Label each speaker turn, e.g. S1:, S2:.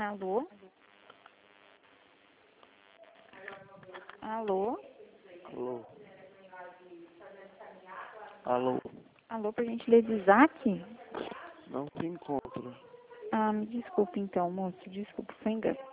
S1: Alô? Alô?
S2: Alô? Alô?
S1: Alô, por gentileza, Isaac?
S2: Não se encontra.
S1: Me desculpe então, moço. Desculpe, foi engano.